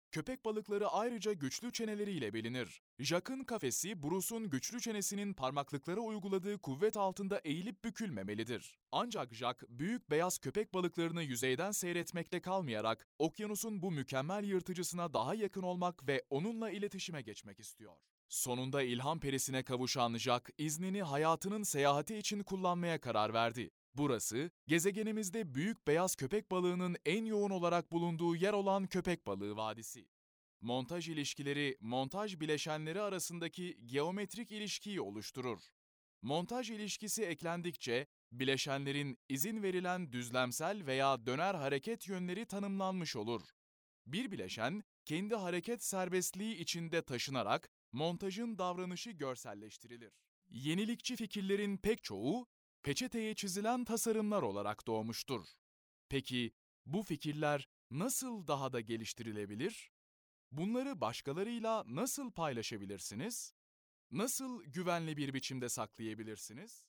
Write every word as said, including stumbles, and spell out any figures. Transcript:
Köpek balıkları ayrıca güçlü çeneleriyle bilinir. Jack'ın kafesi, Bruce'un güçlü çenesinin parmaklıklara uyguladığı kuvvet altında eğilip bükülmemelidir. Ancak Jack, büyük beyaz köpek balıklarını yüzeyden seyretmekle kalmayarak, okyanusun bu mükemmel yırtıcısına daha yakın olmak ve onunla iletişime geçmek istiyor. Sonunda ilham perisine kavuşan Jack, iznini hayatının seyahati için kullanmaya karar verdi. Burası, gezegenimizde büyük beyaz köpek balığının en yoğun olarak bulunduğu yer olan Köpek Balığı Vadisi. Montaj ilişkileri, montaj bileşenleri arasındaki geometrik ilişkiyi oluşturur. Montaj ilişkisi eklendikçe, bileşenlerin izin verilen düzlemsel veya döner hareket yönleri tanımlanmış olur. Bir bileşen, kendi hareket serbestliği içinde taşınarak montajın davranışı görselleştirilir. Yenilikçi fikirlerin pek çoğu, peçeteye çizilen tasarımlar olarak doğmuştur. Peki, bu fikirler nasıl daha da geliştirilebilir? Bunları başkalarıyla nasıl paylaşabilirsiniz? Nasıl güvenli bir biçimde saklayabilirsiniz?